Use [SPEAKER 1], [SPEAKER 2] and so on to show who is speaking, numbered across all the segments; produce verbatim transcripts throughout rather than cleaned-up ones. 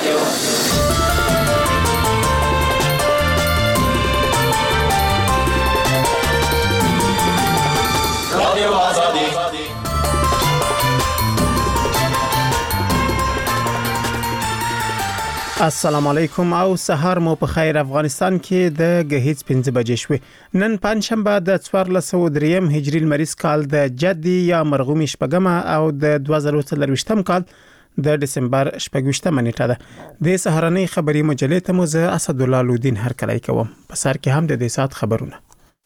[SPEAKER 1] رادیو آزادی.
[SPEAKER 2] السلام علیکم او سهار مو په خیر. افغانستان کې د غهیځ پنځه بجې شوې. نن پنځشنبه د څوارلس سوه دریم هجري لمریز کال د جدي یا مرغومي شپږمه او د دوه زره څلرویشتم کال د دسمبر شپږویشتمه نیټه ده. د سهارنۍ خبري مجلې ته مو زه اسدالله لودین هرکلی کوم. په سر کې هم د دې سات خبرونه.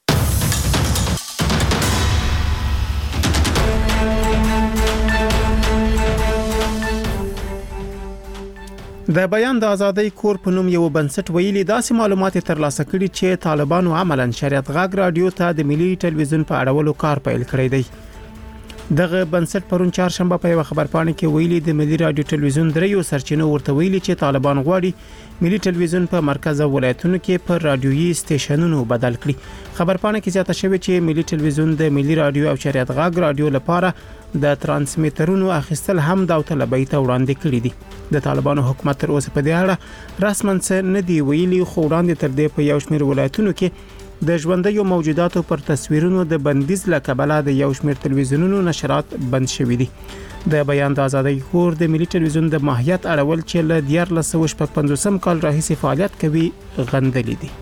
[SPEAKER 2] د بیان د ازادۍ کور په نوم یو بنسټ ویلي داسې معلومات ترلاسه کړي چې طالبانو عملاً شریعت غږ رادیو ته د ملي ټلویزیون په اړولو کار پیل کړی دی. دغه بنسټ پرون چهارشنبه په یو خبرپاڼه کې ویلي د ملي رادیو ټلویزیون دریو سرچینو ورته ویلي چې طالبان غواړي ملي ټلویزیون په مرکز او ولایتونو کې پر رادیويي سټیشنونو بدل کړي. خبرپاڼه کې زیاته شوې چې ملي ټلویزیون د ملي رادیو او شریعت غږ رادیو لپاره د ترانسمیټرونو اخیستل هم داوطلبۍ ته وړاندې کړي دي. د طالبانو حکومت تر اوسه په دې اړه رسماً څه نه دی ویلي، خو وړاندې تر دې په یو شمېر ولایتونو کې د ژوندیو موجوداتو پر تصویرونو د بندیز له کبله د یو شمېر تلویزیونونو نشرات بند شوي دي. د بیان د ازادۍ کور د ملي ټلویزیون د ماهیت اړول چې له دیارلس سوه شپږ پنځوسم کال راهیسې فعالیت کوي غندلي دي.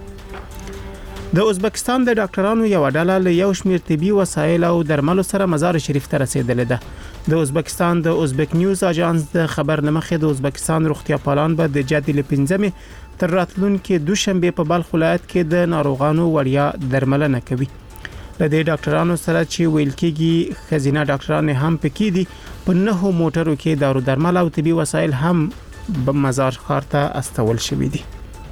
[SPEAKER 2] د ازبکستان د ډاکټرانو یو ډله له یو شمېر طبي وسایل او درملو سره مزار شریف ته رسیدلې ده. د ازبکستان د ازبک نیوز اژانس د خبر نمخې د ازبکستان روغتیا پالان به د جدي له پنځمې تر راتلونکي دوشنبه په بلخ ولایت کې د ناروغانو وړیا درملنه کوي. د دې ډاکټرانو سره چې ویل کېږي خزینه ډاکټران هم پکې دي، په نهو موټرو کې دارو درمل او طبي وسایل هم په مزار ښار ته استول شوي دي.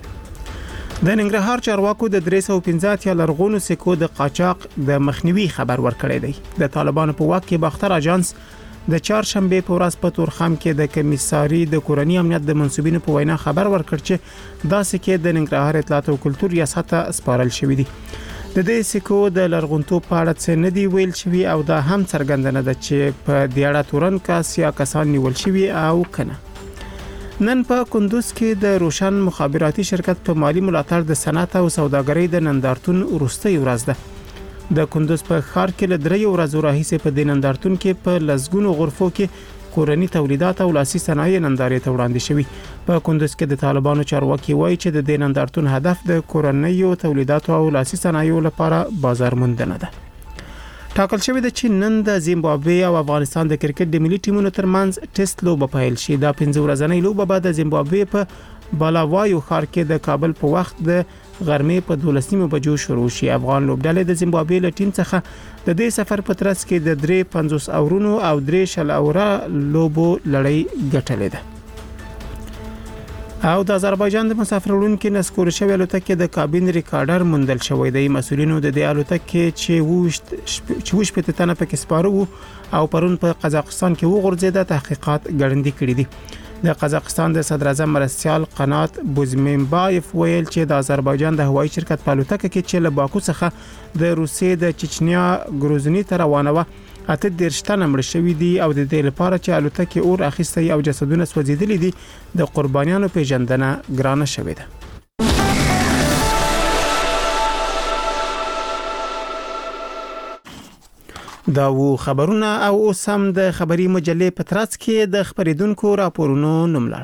[SPEAKER 2] د ننګرهار چارواکو د درې سوه پنځه اتیا لرغونو سکو د قاچاق د مخنیوي خبر ورکړی دی. د طالبانو په واک کې باختر اژانس د چهارشنبه په ورځ په تورخم کې د کمیساري د کورنۍ امنیت د منسوبینو په وینا خبر ورکړ چې دا سکه د ننګرهار اطلاعات او کلتور ریاست ته سپارل شوې دي. د دې سکو د لرغونتوب په اړه څه نه دی ویل شوی او دا هم څرګندنه ده چې په دې اړه تورن کس یا کسان نیول شوی او کنه. نن په کندوز کې د روشن مخابراتي شرکت په مالی ملاتړ د صنعت او سوداګرۍ د نندارتون وروستۍ ورځ ده. د کندوز په ښار کې له درې ورځو راهیسې په دې نندارتون کې په لسګونو غرفو کې کورني تولیدات او لاسي صنایع نندارې ته وړاندې شوي. په کندوز کې د طالبانو چارواکي وایي چې د دې نندارتون هدف د کورنیو تولیداتو او لاسي صنایعو لپاره بازار موندنه ده. ټاکل شوی د چې نن د زیمبابوې او افغانستان د کرکټ د ملي ټیمونو ترمنځ ټیسټ لوبه پیل شي. دا پنځه ورځنۍ لوبه به د زیمبابوې په بالاوایو ښار کې د کابل په وخت د غرمې په دولس نیمو بجو شروع شي. افغان لوبډلې د زیمبابوې له ټیم څخه د دې سفر په ترڅ کې د درې پنځوس اورونو او درې شل اوره لوبو لړۍ ګټلې ده. او د آذربایجان د مسافر وړونکو نسکور شوی الوتکې د کابین ریکارډر موندل شوی دی. مسؤلینو د دې الوتکې چې وشت چې وش په تنه پکې سپارو او پرون په قزاقستان کې وغورځیده تحقیقات ګړندې کړي دي. د قزاقستان د صدر اعظم مرستيال قنات بوزمنبایف ویل چې د آذربایجان د هوایي شرکت په الوتکه کې چې له باکو څخه د روسیې د چچنیا ګروزنی ته روانه و اته دیرش تنه مړ شوي دي او د دې لپاره چې الوتکې اور اخیستی او جسدونه سوځېدلي دي د قربانیانو پیژندنه ګرانه شوې ده. دا و خبرونه او اوس هم د خبري مجلې په ترڅ کې د خبرېدونکو راپورونو نوملړ.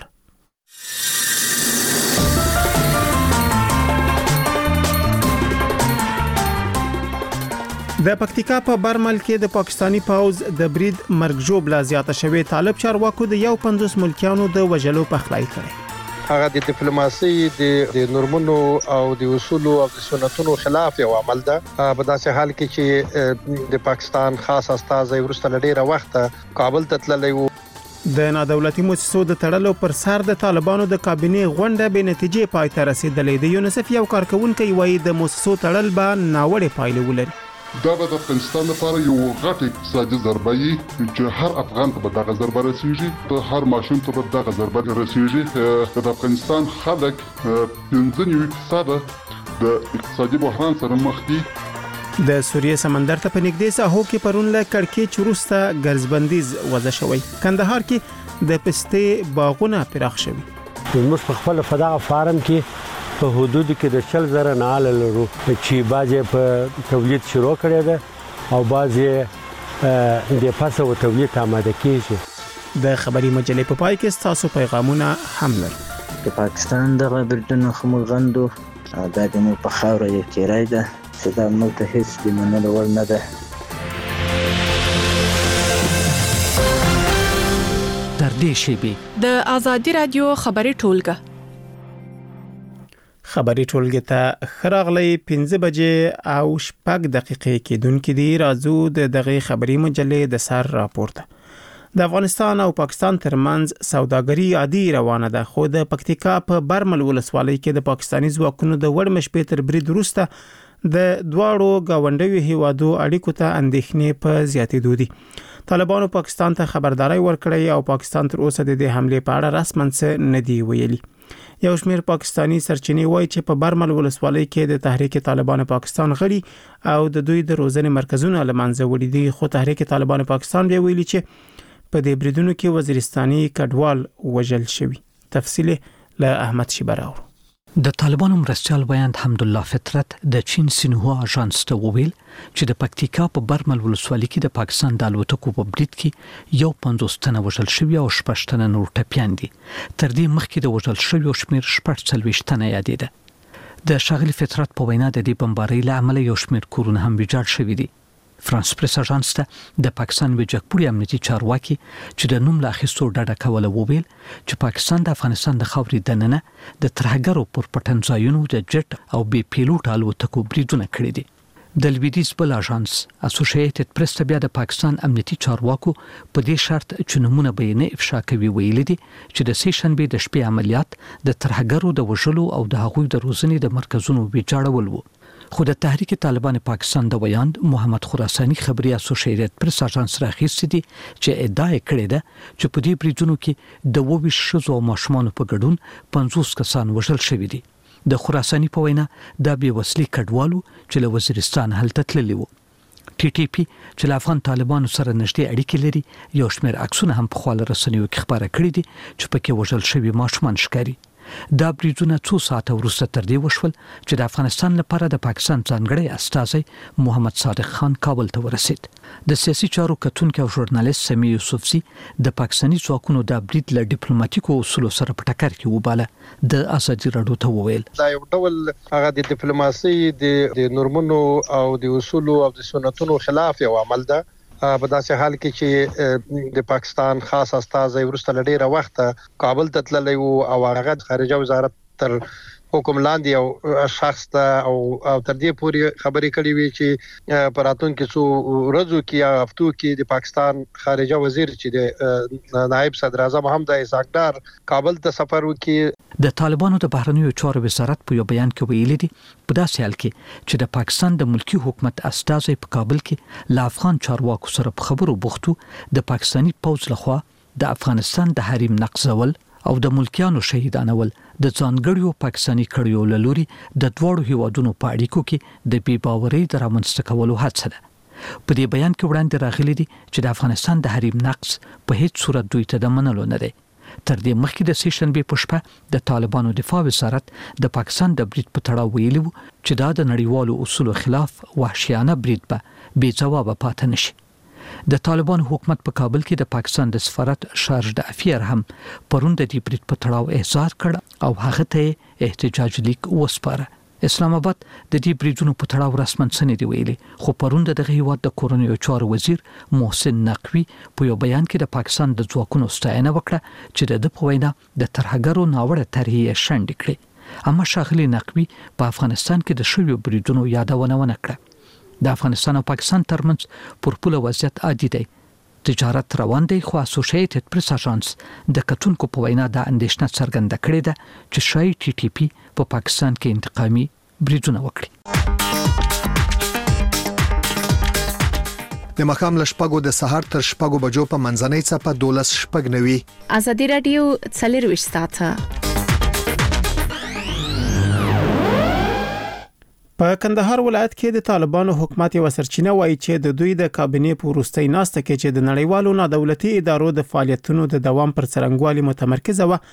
[SPEAKER 2] د پکتیکا په برمل کې د پاکستانی پوز د برید مرګ ژوبله زیاته شوې. طالب چارواکو د یو پنځوس ملکیانو د وژلو پخلای کړی.
[SPEAKER 3] هغه د ډیپلوماسي د نورمونو او د اصولو او د سنتونو خلاف یو عمل ده. په داسې حال کې چې د پاکستان خاص استازی ورسته لډیره وخت کابل ته تللی و.
[SPEAKER 2] د نادولتي مؤسسو د تړلو پر سر د طالبانو د کابینې غونډه به نتیجې پای ته رسیدلې. د یونیسف یو کارکونکو وایي د مؤسسو تړل به ناوړه پایلې ولري.
[SPEAKER 4] دا به د افغانستان لپاره یو غټ اقتصادي ضربه وي چې هر افغان ته به دغه ضربه رسیږي، ته هر ماشوم ته به دغه ضربه رسیږي. د افغانستان خلک پنځه نیو فیصده د اقتصادي بحران سره مخ دي.
[SPEAKER 2] د سوریې سمندر ته په نږدې ساحو کې پرون له کړکېچ وروسته ګرځبندیز وضع شوی. کندهار کې د پستې باغونه پراخ شوي.
[SPEAKER 5] موږ په خپل فدغه فارم کې په حدود کې د شل زره نه اعلی لرو چې بعضې په تولید شروع کړی ده او بعضې د فصل او تولید آماده کېږي.
[SPEAKER 2] د خبري مجلې په پای کې ستاسو پیغامونه هم لرو.
[SPEAKER 6] د پاکستان دغه بریدونو خمو غندو او دا د مو په خاوره یو تیری ده چې دا موږ ته هیڅ د منلو وړ نه ده.
[SPEAKER 7] در دې شیبې د آزادي رادیو خبري ټولګه
[SPEAKER 2] خبري ټولګه ته خراغلي پنځه بجې او شپږ دقیقې کې دونکو دی راځو د دغه خبري مجلې د سر راپورته. د افغانستان او پاکستان ترمنځ سوداګري عادي روانه ده، خو د پکتیکا په برمل ولسوالۍ کې د پاکستاني ځواکونو د وړمش پیتر برید وروسته د دواړو گاونډیو هیوادو اړیکو ته اندېښنې په زیاتېدو دي. طالبانو پاکستان ته خبرداري ورکړې او پاکستان تر اوسه د دې حمله په اړه رسماً څه نه دی ویلي. یو شمېر پاکستانی سرچینې وایي چې په برمل ولسوالۍ کې د تحریک طالبان پاکستان غړي او د دوی د روزنې مرکزونه لمنځه وړي دي، خو تحریک طالبان پاکستان بیا ویلي چې په دې بریدونو کې وزیرستاني کډوال وژل شوی. تفصیل له احمد شیبراو.
[SPEAKER 7] د طالبانو مرستيال بیان حمد الله فطرت د چین سینهوا اژانس ته وویل چې د پکتیکا په برمل ولسوالۍ کې د پاکستان د الوتکو په برید کې یو پنځوس تنه وژل شوی او شپږ تنه نور ټپيان دي. تر دې مخکې د وژل شوی شمیر شپږ څلوېښت تنه یادېده. د شاغلي فطرت په وینا د دې بمبارۍ له امله یو شمیر کورونه هم ویجاړ شوي دي. فرانس پریس اژانس ته د پاکستان وجهپوړي امنیتي چارواکي چې د نوم لا اخیستو ډډه کوله وویل چې پاکستان د افغانستان د خاورې دننه د ترهګرو پر پټن ځایونو د جټ او بي پیلوټ الوتکو بریدونه کړي دي. د لویدیز بل اژانس اسوسییټډ پریس ته بیا د پاکستان امنیتي چارواکو په دې شرط چې نمونه به نه افشا کوي ویلي دي چې د سې شنبه د شپې عملیات د ترهګرو د وژلو او د هغوی د روزنې د مرکزونو ویجاړول وو. خو د تحریک طالبان پاکستان د ویاند محمد خراسانی خبري اسوسییټډ پریس اژانس راخیستي دي چې ادعا کړې ده چې په دې بریدونو کې د وویش شوزو او ماشومان په ګډون پنځوس کسان وژل شوي دي. د خراسانی په وینا د بي وسلې کډوالو چې له وزیرستان هلته تللي وو. ټي ټي پی چې له افغان طالبانو سره نږدې اړیکې لري یو شمېر عکسونه هم په خپل رسنیو کې خبره کړې دي چې پکې وژل شوي ماشومان ښکاري. دا بریدونه څو ساعته وروسته تر دې وشول چې د افغانستان لپاره د پاکستان ځانګړی استازی محمد صادق خان کابل ته ورسید. د سیاسي چارو کتونکو او ژورنالیست سمی یوسفزي د پاکستاني ځواکونو د برید له ډیپلوماټیکو اصولو سره په ټکر کې وباله. د آزادي راډیو ته وویل
[SPEAKER 3] دا یو ډول هغه د ډیپلوماسي د نورمونو او د اصولو او د سنتونو خلاف یو عمل ده. په داسې حال کې چې د پاکستان خاص استازی ورسته لډیره وخت کابل ته تللی او هغه خارجه وزارت تر حکم لاندې او شخص ته او تر دې پورې خبرې کړې وي چې پراتون کې څو ورځو کې یا هفتو کې د پاکستان خارجه وزیر چې د نائب صدر اعظم حمزه اسحاقدار کابل ته سفر وکړي.
[SPEAKER 7] د طالبانو د بهرنیو چارو وزارت په یو بیان کې ویلي دي په داسې حال کې چې د پاکستان د ملکی حکومت استازی په کابل کې له افغان چارواکو سره په خبرو بوختو د پاکستاني پوځ لخوا د افغانستان د حریم نقضول او د ملکیانو شهیدانول د ځانګړیو پاکستاني کړیو لوري د دوړو هیوادونو په اړیکو کې د بي باورۍ د رامنځته کولو هڅه ده. په دې بیان کې وړاندې راغلي دي چې د افغانستان د حریم نقض په هیڅ صورت دوی ته د منلو نه دی. تر دې مخکې د سې شنبه په شپه د طالبانو دفاع وزارت د پاکستان د برید په تړاو ویلي وو چې دا د نړیوالو اصولو خلاف وحشیانه برید به بې ځوابه پاتې نشي. د طالبان حکومت په کابل کې د پاکستان د سفارت شارج د افیر هم پرون د دې برید په تړاو احضار کړ او هغه ته احتجاج لیک وسپاره. اسلام آباد د دې بریدونو په تړاو رسماً څه نه دی ویلي، خو پرون د دغه هیواد د کورنیو چارو وزیر محسن نقوی په یو بیان کې د پاکستان د ځواکونو ستاینه وکړه چې د په وینا د ترهګرو ناوړه طرحې شنډ کړې. اما شاغلي نقوی په افغانستان کې د شویو بریدونو یادونه ونه کړه. د افغانستان او پاکستان ترمنځ پر پوله وضعیت عادي دی، تجارت روان دی، خو اسوسییټډ پریس اژانس د کتونکو په وینا د اندېښنه څرګنده کړې ده چې شاید ټي ټي پی په پاکستان کې انتقامي بریدونه وکړي.
[SPEAKER 8] د مخام لشپګو د سحر تر شپګو بجو په منځنۍ څپه دولس شپګ نوي.
[SPEAKER 9] آزادي رادیو څلور ساعته.
[SPEAKER 2] په کندهار ولایت کې د طالبانو حکومت یو سرچینه وایي چې د دوی د کابینې په وروستۍ ناسته کې چې د نړیوالو نادولتي ادارو د فعالیتونو د دوام پر څرنګوالي متمرکزه و،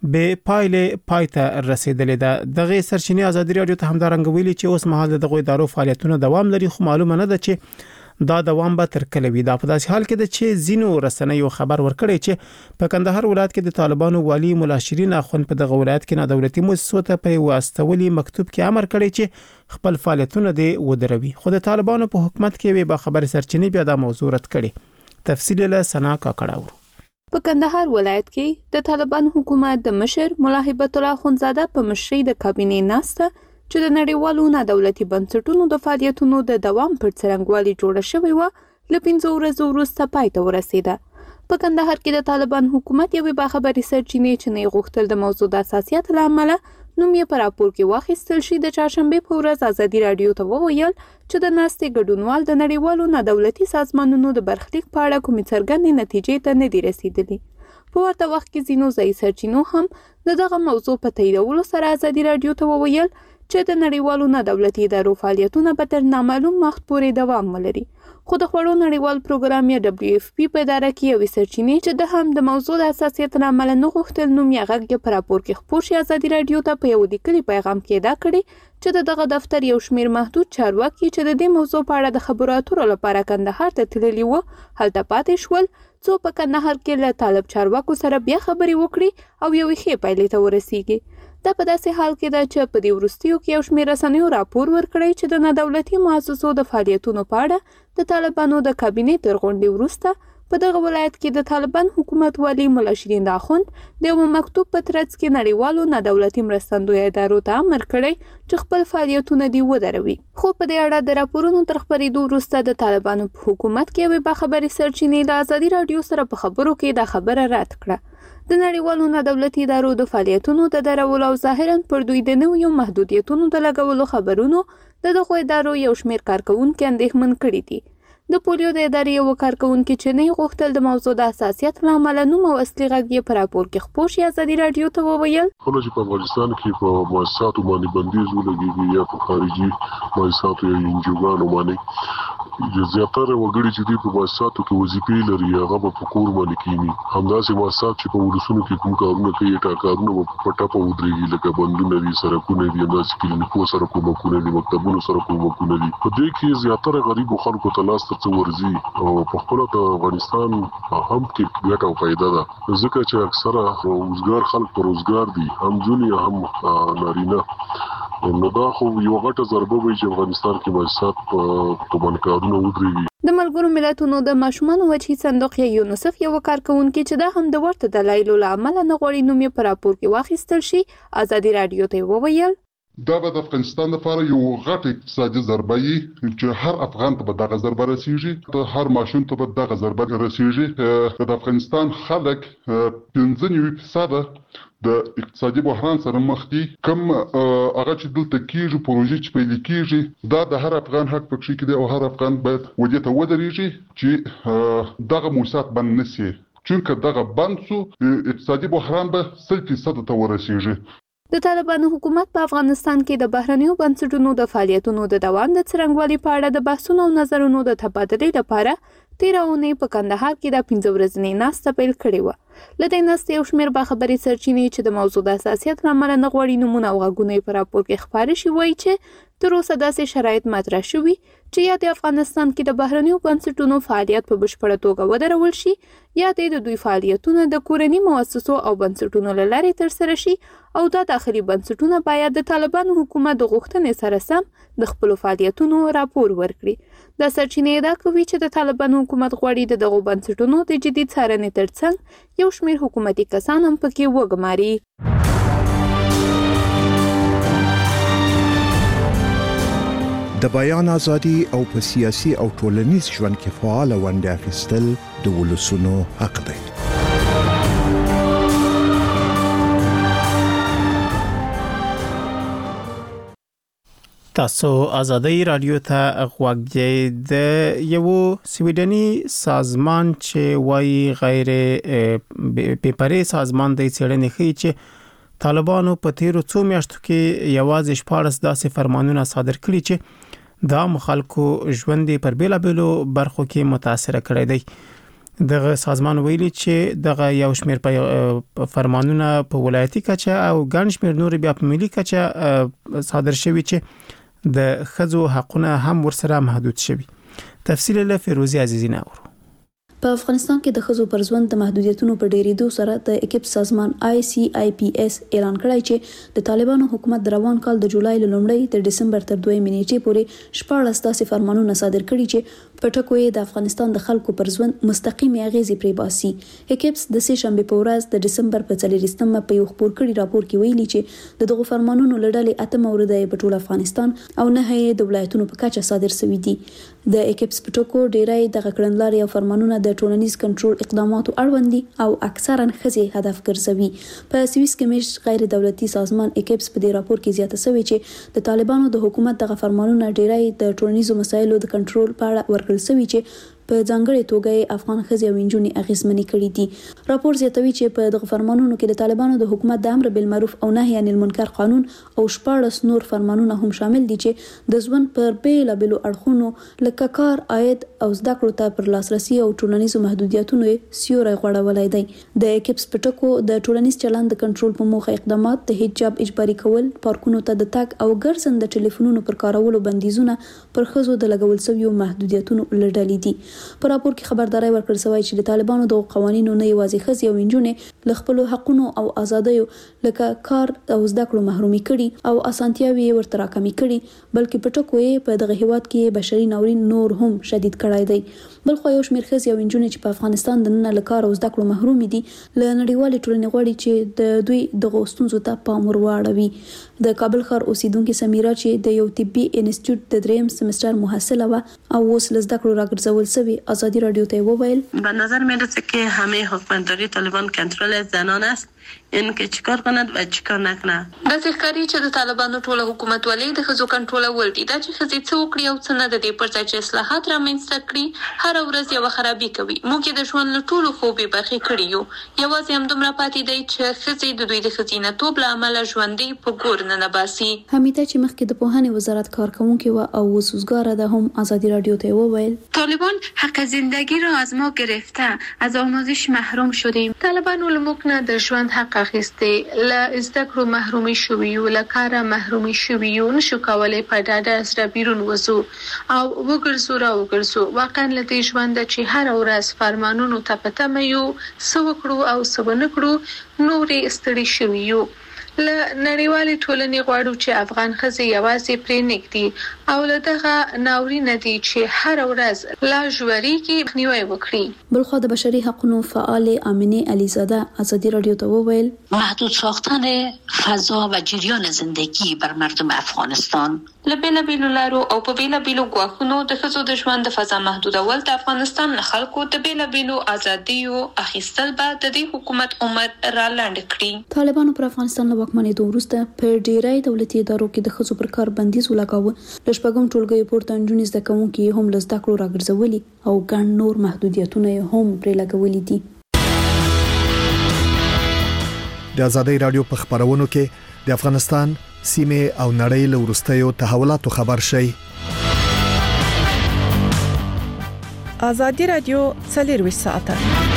[SPEAKER 2] به پایلې پایته رسیدلې ده. دغه سرچینې ازادي رادیو ته همدارنګ ویلي چې اوس مهال دغه ادارو فعالیتونه دوام لري، خو معلومه نه ده چې دا دوام به تر کله وي. دا په داسې حال کې ده چې ځینو رسنیو خبر ورکړی چې په کندهار ولایت کې د طالبانو والی مولا شیرین اخوند په دغه ولایت کې نادولتي مؤسسو ته په واستولي مکتوب کې امر کړی چې خپل فعالیتونه دې ودروي. خو د طالبانو په حکومت کې وي به خبر سرچینې بیا د موضوع رد کړي. تفصیل له سنا کاکړاو.
[SPEAKER 9] په کندهار ولایت کې د طالبان حکومت د مشر مولا هیبت الله اخوندزاده په مشرۍ د کابینې ناسته چې د نړیوالو نادولتي بنسټونو د فعالیتونو د دوام پر څرنګوالي جوړه شوې و له پنځو ورځو وروسته پای ته ورسېده. په کندهار کې د طالبان حکومت یوې باخبري سرچینې چې نه غوښتل د موضوع د اساسیت له امله نوم یې په راپور کې واخیستل شي د چهارشنبه په ورځ ازادي رادیو ته وویل چې د ناستې ګډونوال د نړیوالو نادولتي سازمانونو د برخلیک په اړه کومې څرګندې نتیجې ته نه دي رسیدلي. په ورته وخت کې ځینو ځایي سرچینو هم د دغه موضوع په تاییدولو سره ازادي رادیو ته وویل چې د نړیوالو نادولتي ادارو فعالیتونه به تر نامعلوم وخت پورې دوام ولري. خو د خوړو نړیوال پروګرام یا دبليو اف پی په اداره کې یوې سرچینې چې د هم د موضوع د اساسیت له امله نه غوښتل نوم یې غږ په راپور کې خپور شي، ازادي رادیو ته په یو لیکلي پیغام کې ادعا کړې چې دغه دفتر یو شمېر محدود چارواکي چې د دې موضوع په اړه د خبرو اترو لپاره کندهار ته تللي وو هلته پاتې شول، څو په کندهار کې له طالب چارواکو سره بیا خبرې وکړي او یوې ښې پایلې ته ورسیږي. دا په داسې حال کې ده چې په دې وروستیو کې یو شمېر رسنیو راپور ورکړی چې د نادولتي مؤسسو د فعالیتونو په اړه د طالبانو د کابینې تر غونډې وروسته په دغه ولایت کې د طالبان حکومت والی مولا شیرین اخوند د یو مکتوب په ترڅ کې نړیوالو نادولتي مرستندویه ادارو ته امر کړی چې خپل فعالیتونه دې ودروي. خو په دې اړه د راپورونو تر خپرېدو وروسته د طالبانو په حکومت کې یوې باخبري سرچینې له ازادي رادیو سره په خبرو کې دا خبره رد کړه. د نړیوالو نادولتي ادارو د فعالیتونو د درولو او ظاهراً پر دوی د نویو محدودیتونو د لګولو خبرونو د دغو ادارو یو شمېر کارکوونکي اندېښمن کړي دي. د پولیو د ادارې یو کارکوونکي چې نه غوښتل د موضوع د اساسیت له امله نوم او اصلي غږ یې په راپور کې خپور شي، ازادي رادیو ته وویل
[SPEAKER 4] کله چې په افغانستان کې په مؤسساتو باندې بندیز ولګېږي یا په خارجي مؤسساتو یا انجوګانو باندې زیاتره وګړي چې په مؤسساتو کې وظیفې لري هغه په کور باندې کېني. همداسې مؤسسات چې په ولسونو کې کوم کارونه کوي ټاکارونه په ټاپه ودرېږي لکه بندونه دي، سړکونه دي، همداسې کلینیکو سره کومکونه دي، مکتبونو سره کومکونه دي. په دې کې زیاتره غریبو خلکو ته لاس څه ورځي او په خپل د افغانستان هم کې ګټه او فائدہ ده، ځکه چې اکثره روزګار خلک په روزګار دي، هم ځونی هم نارینه. نو دا خو یو غټه ضربه وي چې افغانستان کې مؤسسات په باندې ودرېږي.
[SPEAKER 9] د ملګرو ملتونو د ماشومانو وجهي صندوق یا یونیسف یو کارکونکي چې دا هم د ورته دلایلو له امله نه غواړي نوم یې په راپور کې واخیستل شي، ازادي رادیو ته وویل
[SPEAKER 4] دا به د افغانستان لپاره یو غټ اقتصادي ضربه وي چې هر افغان ته به دغه ضربه رسیږي، د هر ماشوم ته به دغه ضربه رسیږي. د افغانستان خلک پنځه نوي فیصده د اقتصادي بحران سره مخ دي. کم هغه چې دلته کېږي پروژې چې پیل کېږي دا د هر افغان حق پکې کې دی او هر افغان باید ودې ته ودرېږي چې دغه موسسات بند نشي، چونکه دغه بند سو اقتصادي بحران به سل فیصد ته ورسیږي.
[SPEAKER 9] د طالبانو حکومت په افغانستان کې د بهرنیو بنسټونو د فعالیتونو د دوام د څرنګوالي په اړه د بحثونو او نظرونو د تبادلې لپاره تیره اونۍ په کندهار کې د پنځه ورځنۍ ناسته پیل کړې وه. له دې ناستې یو شمېر باخبري سرچینې چې د موضوع د حساسیت له امله نه غواړي نومونه او غږونه یې په راپور کې خپاره شي وایي چې تر اوسه داسې شرایط مطرح شوي چې یا د افغانستان کې د بهرنیو بنسټونو فعالیت په بشپړه توګه ودرول شي یا د دوی فعالیتونه د کورني مؤسسو او بنسټونو له لارې ترسره شي او دا داخلي بنسټونه باید د طالبانو حکومت د غوښتنې سره سم د خپلو فعالیتونو راپور ورکړي. دا سرچینې ادعا کوي چې د طالبانو حکومت غواړي د دغو بنسټونو د جدي څارنې ترڅنګ یو شمېر حکومتي کسان هم پکې وګماري.
[SPEAKER 10] د بیان ازادي او په سیاسي او ټولنیز ژوند کې فعال ونډه اخیستل د ولسونو حق دی.
[SPEAKER 2] تاسو ازادي رادیو ته غوږی د یو سویډني سازمان چې وایي غیر پیپري سازمان د څېړنې کوي چې طالبانو په تیرو څو میاشتو کې یوازې شپاړس داسې فرمانونه صادر کړي چې د عام خلکو ژوند پر بیلابېلو برخو کې متاثر کړی دی. دغه سازمان ویلي چې دغه یو شمېر په فرمانونه په ولایتي کچه او ګڼ شمېر نور بیا په ملي کچه صادر شوي چې د ښځو حقونه هم ورسره محدود شوي. تفصیل له فیروزی عزیزی ناورو.
[SPEAKER 11] په افغانستان کې د ښځو پر ژوند د محدودیتونو په ډیریدو سره د اکیپ سازمان آی سی آی پی اس اعلان کړی چې د طالبانو حکومت د روان کال د جولای لومړۍ د دسمبر تر دویمې نیټې پورې شپږ داسې فرمانونه صادر کړي چې په ټکو یې د افغانستان د خلکو پر ژوند مستقیمي اغیزې پرې باسي. اکیپس د سه شنبه په ورځ د دسمبر په څلورویشتمه په یو خبر کړي راپور کې ویلي چې د دغو فرمانونو لړلې اته مورده په ټول افغانستان او نه یې د ولایتونو په کچه صادر شوي دي. د اکیپس په ټکو ډیری د کړنلارې او فرمانونه د ټولنیز کنټرول اقداماتو اړوند دي او اکثرا ښځې هدف ګرځوي. په سویس کې مش غیر دولتي سازمان اکیپس په دې راپور کې زیاته شوی چې د طالبانو د حکومت دغه فرمانونه ډیری د ټولنیزو مسایلو د کنټرول په اړه ورکړل شوی چې په ځانګړي توګه افغان ښځې او نجونې اغیزمنې کړي دي. راپور زیاتوي چې په دغه فرمانونو کې د طالبانو د حکومت د امر بالمعروف او نهي عن المنکر قانون او شپږ نور فرمانونه هم شامل دي چې د ژوند پر بیلابلو اړخونو لکه کار، عاید او زده کړو ته پر لاسرسي او ټولنیزو محدودیتونو سیوری غوړولای دی. د اکیپس په ټکو د ټولنیز چلند د کنټرول په موخه اقدامات د حجاب اجباري کول، پارکونو ته د تګ او ګرځند د ټلیفونونو پر کارولو بندیزونه پر ښځو د لګول شویو محدودیتونو لړلې دي. په راپور کې خبرداري ورکړل شوی چې د طالبانو د قوانینو نه یوازې ښځې او نجونې له خپل حقونو او آزادیو لکه کار او زده کړو محرومي کړي او اسانتیاوي ورته راکمې کړي، بلکې په ټکو یې په دغه هیواد کې بشري ناورین نور هم شدید کړای دی. بل خو یو شمېر ښځې او نجونې چې په افغانستان د نن له کار او زده کړو محروم دي له نړیوالې ټولنې غواړي چې د دوی دغه ستونزو ته پام ور واړوي. د کابل ښار اوسیدونکو سمیرا چې د یو طبي انسټیټیوټ د دریم سمستر محصله و او اوس لزده کړو راګرځول شوی آزادی رادیو ته وویل
[SPEAKER 12] به نظر میرسه که همه حکومتداری طالبان کنترل زنان است، این که چیکار کند و چیکار نکنه.
[SPEAKER 9] د ځکرې چې د طالبانو ټوله حکومت ولې د ښځو کنټرول ول دي دا چې ښځې څه وکړي او څه نه د دې پر ځای چې اصلاحات رامنځته کړي هر ورځ یو خرابي کوي. موږ د ژوند له ټولو خوبې برخې کړي یو یوازې هم دومره پاتې دی چې ښځې د دوی د ښځینه‌توب له امله ژوندۍ په ګور نه نباسي.
[SPEAKER 11] حمیده چې مخکې د پوهنې وزارت کارکونکې و او وسوسګاره ده هم آزادی رادیو ته وویل
[SPEAKER 9] طالبان حق زندگی را از ما گرفته، از آموزش محروم شدیم. طالبان ولموږ نه د ژوند حق اخیسته، له زده کړو محرومي شوي یو، له کاره محرومي شوي یو، نشو کولی په ډاډه سره بیرون وځو او وګرځو را وګرځو. واقعا له دې ژونده چې هر ورځ فرمانونو ته په تمه یو، څه وکړو او څه ونه کړو، نورې ستړي شوي یو. له نړیوالې ټولنې غواړو چې افغان ښځې یوازې پرې نږدي او له دغه ناورینه دي چې هر ورځ لا ژورېږي مخنیوی وکړي.
[SPEAKER 11] بلخوا د بشري حقوقو فعال آمنه علیزاده آزادی رادیو ته وویل
[SPEAKER 13] محدود ساختن فضا و جریان زندگی بر مردم افغانستان
[SPEAKER 9] له بیلابیلو لارو او په بیلابیلو ګواښونو د ښځو د ژوند د فضا محدودول د افغانستان له خلکو د بیلابیلو ازادیو اخیستل به د دې حکومت عمر را لاندې کړي.
[SPEAKER 11] طالبانو پر افغانستان له واکمنېدو وروسته په ډیری دولتي ادارو کې د ښځو پر کار بندیز ولګاوه. له شپږم ټولګي پورته نجونې زده کوونکي هم له زده کړو راګرځولي او ګڼ نور محدودیتونه هم پرې لګولي دي.
[SPEAKER 8] د آزادۍ رادیو په خبرونو کې د افغانستان سیمه او نړۍ له وروستیو تحولاتو خبر شي.
[SPEAKER 14] آزادۍ رادیو څلور ساعته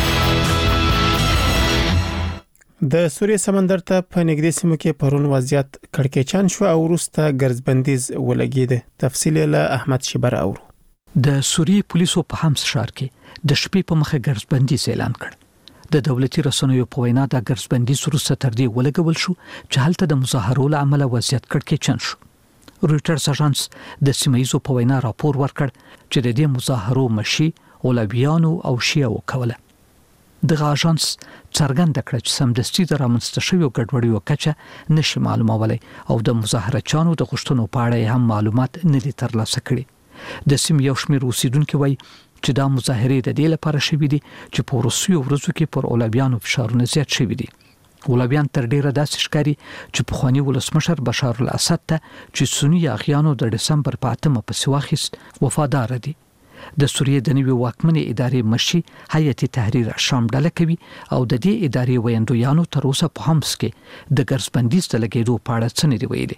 [SPEAKER 2] د سوریې سمندر ته په نږدې سیمو کې پرون وضعیت کړکېچن شو او وروسته ګرځبندیز ولګید. تفصیل له احمد شبر اورو.
[SPEAKER 7] د سوریې پولیسو په حمص ښار کې د شپې په مخه ګرځبندیز اعلان کړ. د دولتي رسنیو په وینا د ګرځبندیز وروسته تر دې ولګول شو چې هلته د مظاهرو له امله وضعیت کړکېچن شو. رويټرز اژانس د سیمایزو په وینا راپور ورکړ چې د دې مظاهرو مشي اولویانو او شیعه وکوله. دغه اژانس څرګنده کړه چې سمدستي د رامنځته شویو ګډوډیو کچه نشي معلومولای او د مظاهرچیانو د غوښتنو په اړه هم معلومات نه دي ترلاسه کړي. د سیمې یو شمېر اوسیدونکو وایي چې دا مظاهرې د دې لپاره شوې دي چې په وروستیو ورځو کې پر اولویانو فشارونه زیات شوي دي. اولویان تر ډیره داسې ښکاري چې پخوانی ولسمشر بشار الاسد ته چې سنی اغیانو د دسمبر په اتمه پسې واخیست وفادار دي. د سوریې د نوي واکمنې ادارې مشي هیئت تحریر شام ډله کوي او د دې ادارې ویندویانو تر اوسه په حمص کې د ګرځبندیز د لګېدو په اړه څه نه دی ویلي.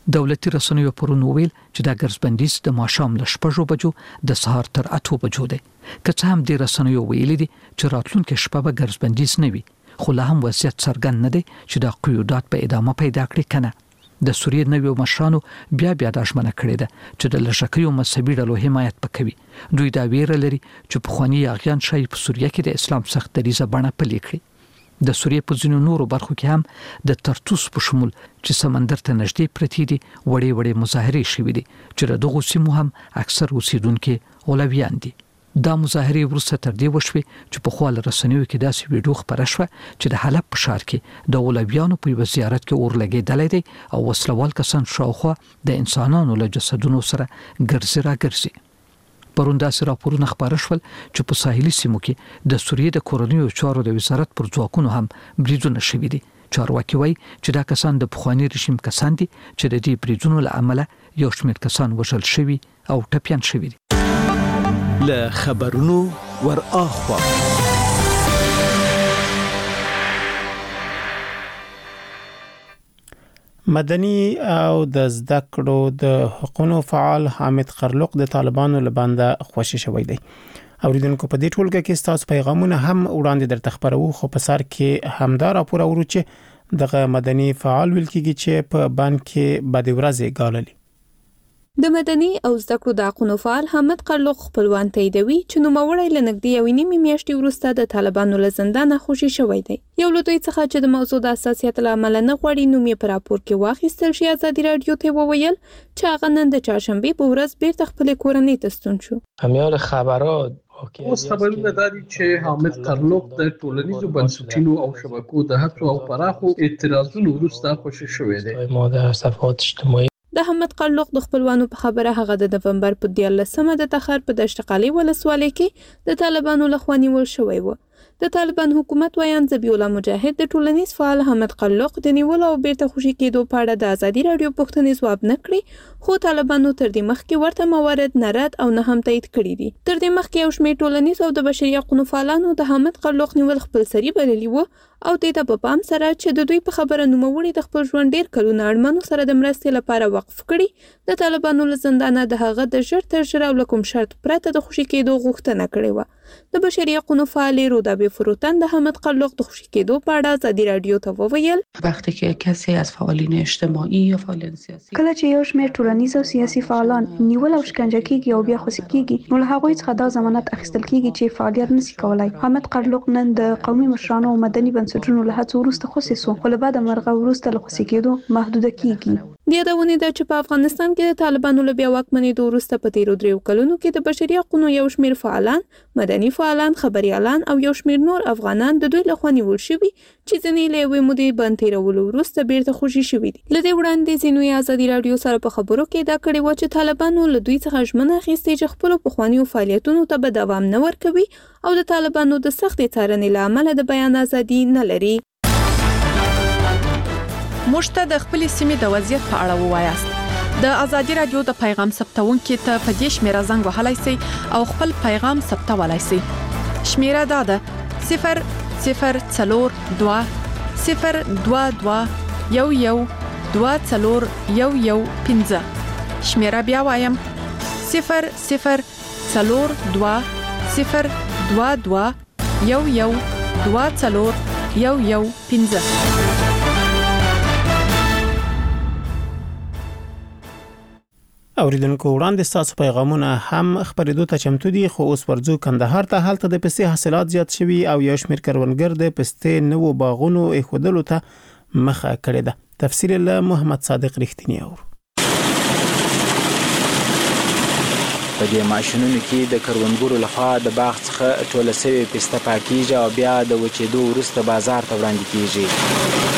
[SPEAKER 7] دولتي رسنیو پرون ویل چې دا ګرځبندیز د ماښام له شپږو بجو د سهار تر اتو بجو دی. که څه هم د رسنیو ویلي دي چې راتلونکي شپه به ګرځبندیز نه وي، خو لا هم وضعیت څرګند نه دی چې دا قیودات به ادامه پیدا کړي کنه. د سوریې نویو مشرانو بیا بیا د ژمنه کړې ده چې د لشکریو مذهبي ډلو حمایت وکوي. دوی دا ویره لري چې پخوانی یاغیان شای په سوریه کې د اسلام سخت دریزه بڼه پلي کړي. د سوریې په ځینو نورو برخو کې هم د ترتوس په شمول چې سمندر ته نږدې پرتی دي وړې وړې مظاهرې شوې دي چې دغه سیمو هم اکثر اوسیدونکو اولویان دي. دا مظاهرې ورسته تر دې وشوي چې په خپل رسنیو کې داسې ویډیو خبره شوه چې د حلب په ښار کې د اولویانو په یو زیارت کې اور لګېدلې دي او وسلوال کسان شاوخوا د انسانانو له جسدونو سره ګرځي را ګرځي. پرون داسې راپورونه خبره شول چې په ساحلي سیمو کې د سوریې د کورنیو چارو د وزارت پر ځواکونو هم بریدونه شوي دي. چارواکي وایي چې دا کسان د پخوانی رژیم کسان دي چې د دې بریدونو له امله یو شمېر کسان وژل شوي او ټپیان شوي دي.
[SPEAKER 15] له خبرونو ور اخوا
[SPEAKER 2] مدني او د زده کړو د حقوقو فعال حامد قرلق د طالبانو لبانده خوشی شوی دی. اوریدونکو په دې ټولګه کې تاسو پیغامونه هم وړاندې درته خبرو، خو په سر کې همدار راپور اورو چې دغه مدني فعال ویل کېږي چې په بانک کې بد ورځې ګاللي.
[SPEAKER 9] د مدني او زده کړو د حقوقو فعال حامد قرلق خپلوان تاییدوي چې نوموړی له نږدې یوې نیمې میاشتې وروسته د طالبانو له زندانه خوشي شوی دی. یو له دوی څخه چې د موضوع د حساسیت له امله نه غواړي نوم یې په راپور کې واخیستل شي، ازادي راډیو ته وویل چې هغه نن د چهارشنبې په ورځ بیرته خپلې کورنۍ ته ستون شو.
[SPEAKER 16] همیان خبرات
[SPEAKER 17] اوس خبرونه دا دي چې حامد قرلق د ټولنیزو بنسټونو او شبکو د هڅو او پراخو اعتراضونو وروسته خوشي شوی دی.
[SPEAKER 16] ما در صفحات اجتماعي
[SPEAKER 9] د حامد قرلق د خپلوانو په خبره هغه د نومبر په دیارلسمه د تخار په دشت قلی ولسوالۍ کې د طالبانو لخوا نیول شوی و. د طالبان حکومت وایي ذبیح الله مجاهد د ټولنیز فعال حامد قرلق د نیول او بیرته خوشي کېدو په اړه د ازادي راډیو پوښتنې ځواب نه کړی، خو طالبانو تر دې مخکې ورته موارد نه رد او نه هم تایید کړي دي. تر دې مخکې یو شمېر ټولنیز او د بشري حقوقو فعالانو د حامد قرلق نیول خپلسري بللي و او د دې په پام سره چې د دوی په خبره نوموړي د خپل ژوند ډیر کلونه اړمنو سره د مرستې لپاره وقف کړي، د طالبانو له زندانه د هغه د ژر تر ژره او له کوم شرط پرته د خوشي کېدو غوښتنه کړې وه. د بشري حقوقو فعال رودابه فروتن د حامد قرلق د خوشي کېدو په اړه ازادي راډیو ته وویل
[SPEAKER 18] وقتی که کسی از فعالین اجتماعی یا فعالین سیاسی
[SPEAKER 11] کله چې یو شمېر ټولنیز او سیاسي فعالان نیول او شکنجه کیږي او بیا خوشي کیږي، نو له هغوی څخه دا ضمانت اخیستل کیږي چې فعالیت نشي کولای. حامد قرلق نن د قومي مشرانو او مدني بنسټونو له هڅو وروسته خوشي سو، خو له بعد مرغه وروسته له خوشي کېدو محدوده کیږي.
[SPEAKER 9] د یادونې ده چې په افغانستان کې د طالبانو له بیا واکمنېدو وروسته په تیرو دریو کلونو کې د بشري حقوقو یو شمېر فعالان، مدني فعالان، خبريالان او یو شمېر نور افغانان د دوی لخوا نیول شوي چې ځینې له یوې مودې بند تیرولو وروسته بیرته خوشي شوي دي. له دې وړاندې ځینو ازادي راډیو سره په خبرو کې دا کړې وه چې طالبانو له دوی څخه ژمنه اخیستې چې خپلو پخوانیو فعالیتونو ته به دوام نه ورکوي او د طالبانو د سختې څارنې له امله د بیان ازادي نه لري.
[SPEAKER 14] موږ ته د خپل سیمې د وضعیت په اړه ووایاست. د ازادي راډیو د پیغام ثبتونکو ته په دې شمیره زنګ وهلای شئ او خپل پیغام ثبتولای شئ. شمیره دا ده صفر صفر څلور دوه صفر دوه دوه یو یو دوه څلور یو یو پنځه. شمیره بیا وایم صفر صفر څلور دوه صفر دوه دوه یو یو دوه څلور یو یو پنځه.
[SPEAKER 2] اوریدونکو وړاندې تاسو پیغامونه هم خبرېدو ته چمتو دي، خو اوس ورځو کندهار ته هلته د پستې حاصلات زیات شوي او یو شمېر کروندګر د پستې نوو باغونو ایښودلو ته مخه کړې ده. تفسیر له محمد صادق رښتینی اور.
[SPEAKER 19] په دې ماشینونو کې د کروندګرو لخوا د باغ څخه ټوله شوې پسته پاکیږي او بیا د وچېدو وروسته بازار ته وړاندې کیږي.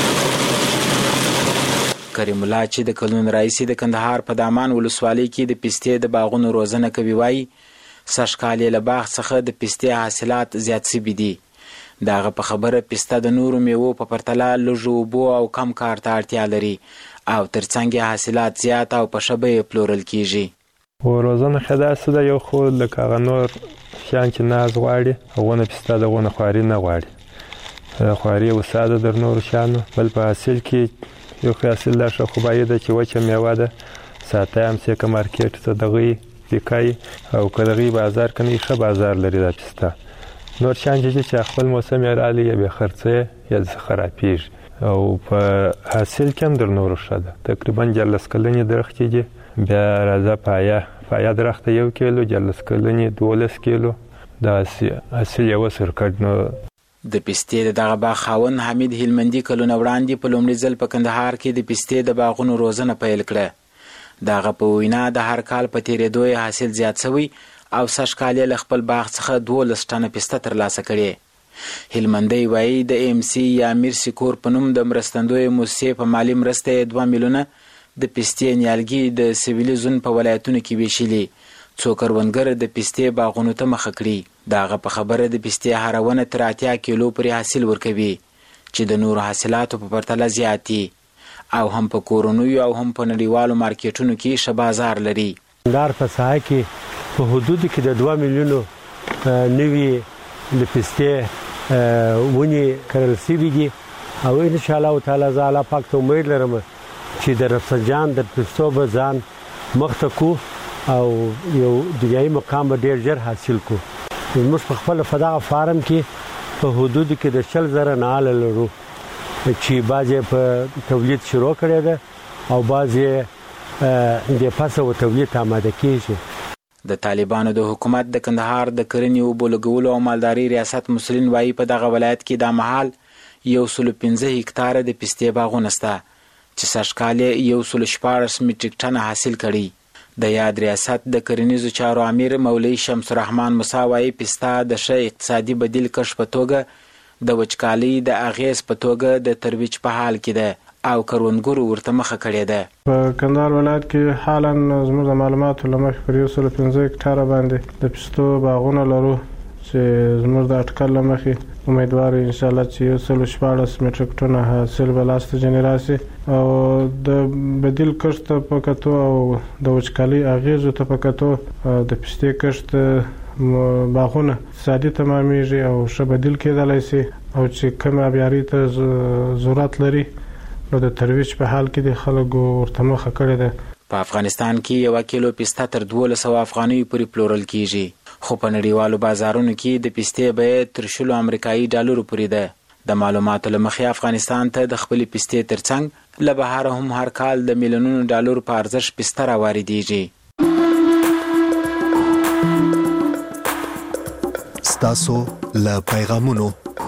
[SPEAKER 19] کریم الله چې د کلون رئیس د کندهار په دامان ولسوالۍ کې د پستې د باغونو روزنه کوي وایي سږکال له باغ څخه د پستې حاصلات زیات شوي دي. دغه په خبره پسته د نورو میوو په پرتله لږ اوبو او کم کار ته اړتیا لري او ترڅنګ یې حاصلات زیات او په ښه بیه پلورل کیږي.
[SPEAKER 20] روزنه ښه داسې ده، یو خو لکه هغه نور شیان چې ناز غواړي هغونه پسته دغونه خواري نه غواړي، خواري وساده در نورو شیانو. بل په حاصل کې یو حاصل دا ښه خوبایي ده چې وچه میوه ده ساته هم چې که مارکیټ ته دغه پیکای او که دغه بازار کني ښه بازار لري دا پسته نور شان چې خپل موسم یې رالی یا به خرڅه یا خرابېږي او په حاصل کې هم در نور شته تقریبا جلس کلنې درخت دی بیا راځه پایا پایا درخت یو کیلو جلس کلنې دولس کیلو دا حاصل یو سر کډ نو
[SPEAKER 19] د پستې دغه باغ خاوند حمید هلمندي کلونه وړاندې په لومړي ځل په کندهار کې د پستې د باغونو روزنه پیل کړه دغه په وینا د هر کال په تیرېدو یې حاصل زیات شوی او سږ کال یې له خپل باغ څخه دولس ټنه پسته ترلاسه کړې هلمندی وایي د ایم سی یا میر سکور په نوم د مرستندوی موسسې په مالي مرسته یې دوه میلیونه د پستې نیالګي د سویلي زون په ولایتونو کې ویشلي څو کروندګر د پستې باغونو ته مخه کړي دغه په خبره د پستې هرونه تر اتیا کیلو پورې حاصل ورکوي چې د نورو حاصلاتو په پرتله زیات دي او هم په کورونیو او هم په نړیوالو مارکیټونو کې ښه بازار لري
[SPEAKER 5] دار په ساحه کې په حدود کې د دوه میلیونو نوي د پستې ونې کرل شوي دي او ان شاء الله تعالی زه الله پاک ته امید لرم چې د رفسنجان د پستو به ځان مخته کو او یو دنیایي مقام به ډېر ژر حاصل کو موږ په خپل فدغه فارم کې په حدود کې د شل زره نه اعلی لرو چې بعضې په تولید شروع کړی ده او بعضې د پسه و تولید آماده کېږي
[SPEAKER 19] د طالبانو د حکومت د کندهار د کرنې اوبو لګولو او مالدارۍ ریاست مسلین وایي په دغه ولایت کې دا مهال یو سلو پنځه هکتاره د پستې باغونه شته چې سږ کال یې یو سلو شپاړس میټریک ټنه حاصل کړي د یاد ریاست د کرنیزو چارو امیر مولوي شمس الرحمن موسی وایي پسته د ښه اقتصادي بدیل کښت په توګه د وچکالۍ د اغیز په توګه د ترویج په حال کې ده او کروندګرو ورته مخه کړې ده
[SPEAKER 21] په کندهار ولایت کې حالا زموږ د معلوماتو له مخې پر یو سلو پنځه هکټاره باندې د پستو باغونه لرو چې زموږ د اټکل له مخې امیدوار ان شاء الله چې یو سلو شپاړس میټریک ټنه حاصل به لاسته ځینې راسي او د بدیل کښت په کتو او د وچکالۍ اغیزو ته په کتو د پستې کښت باغونه اقتصادي تمامیږي او ښه بدیل کېدلی شي او چې کوم آبیاري ته ضرورت لري نو د ترویج په حال کې د خلکو ورته مخه کړې ده
[SPEAKER 19] په افغانستان کې یو کیلو پسته تر دولس سوه افغانیو پورې پلورل کیږي خو په نړیوالو بازارونو کې د پستې بیه تر شلو امریکایي ډالرو پورې ده د معلوماتو له مخې افغانستان ته د خپلې پستې ترڅنګ له بهره هم هر کال د میلیونونو ډالرو په ارزښت پسته راواردېږي
[SPEAKER 8] ستاسو له پیغامونو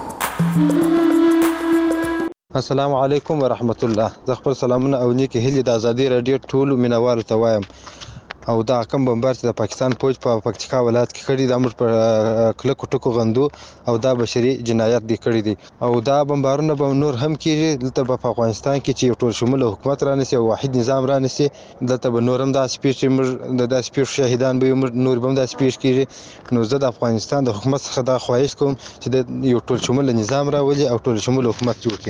[SPEAKER 3] السلام علیکم ورحمت الله زه خپل سلامونه او نیکې هیلې د ازادي راډیو ټولو مینوالو ته وایم او دا کم بمبار چې د پاکستان فوج په پکتیکا ولایت کې کړی د امر پر کلکو ټکو غندو او دا بشري جنایت دی کړی دي او دا بمبارونه به نور هم کیږي دلته په افغانستان کې چې ټول شمول حکومت رانیسي او واحد نظام رانیسي دلته به نور هم د سپیچ د د سپیچ شهیدان به نور هم د سپیچ کیږي نو زه د افغانستان د حکومت څخه دا خواهش کوم چې د یو ټول شمول نظام راولي او ټول شمول حکومت جوړ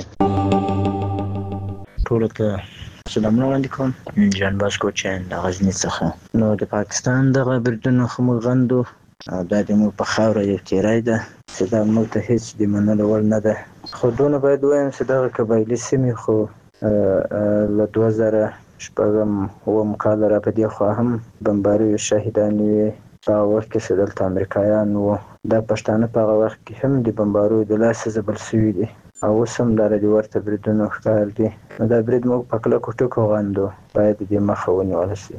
[SPEAKER 3] کړي
[SPEAKER 6] ټول ته سلامونه وړاندې کوم جان باسکو چین د غزني څخه نو د پاکستان دغه بریدونو خو موږ غندو او دا د موږ په خاوره یو تیری ده چې دا موږ ته هېڅ د منلو وړ نه ده خو دونه باید ووایم چې دغه قبایلي سیمې خو له دوه زره شپږم اووم کال را په دې خوا هم بمباریو شهیدانې وې په هغه وخت کې چې دلته امریکایان وو دا پښتانه په هغه وخت کې هم د بمباریو د لاسه ځپل شوي دي او اوس هم دا د ورته بریدونو ښکار دي نو دا برید موږ په کلکو ټکو غندو باید د دې مخه ونیول شي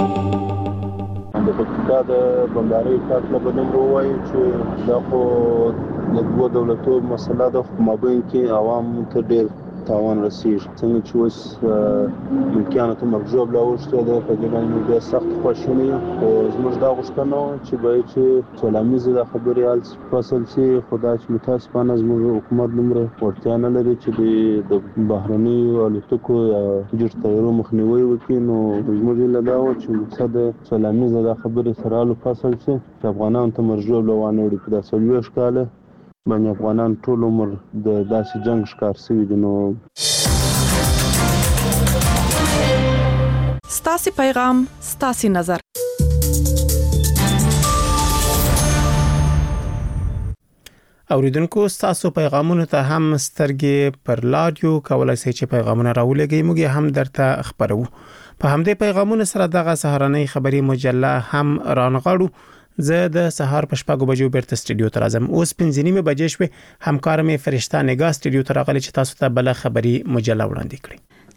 [SPEAKER 22] د پکتیکا د بمبارۍ په هکله به دومره ووایو چې دا خو د دوو دولتو مسله ده خو په مابین کې عوامو ته ډېر تاوان رسیږي څنګه چې اوس ملکیانو ته مرګ ژوبله اوښتې ده په دې باندې موږ ډېر سخت خواشیني یو خو زموږ دا غوښتنه وه چې باید چې سولامیزې دا خبرې هلته فصل شي خو دا چې متاسفانه زموږ حکومت دومره وړتیا نه لري چې د بهرنیو الوتکو یا جټ طیارو مخنیوی وکړي نو زموږ هیله دا وه چې مقصد سولامیزه دا خبرې سره هلو فصل شي چې افغانانو ته مرګ ژوبله وانه وړي په دا څلوېښت کاله باندې افغانان ټول عمر د داسې جنگ ښکار شوي دي نو
[SPEAKER 14] ستاسې پیغام ستاسې نظر
[SPEAKER 2] اوریدونکو تاسو پیغامونه ته هم سترګې پر لاډیو کولای شئ چې پیغامونه راولېږئ موږ هم درته خبرو. په همدې پیغامونو سره دغه سهارنۍ خبري مجله هم رانغاړو. زه د سهار په شپږو بجو بیرته سټډیو ته راځم. اوس پنځه نیمه بجې شوې. همکار مې فرشته نگاه سټډیو ته راغلی چې تاسو ته بل خبري مجله وړاندې کړي.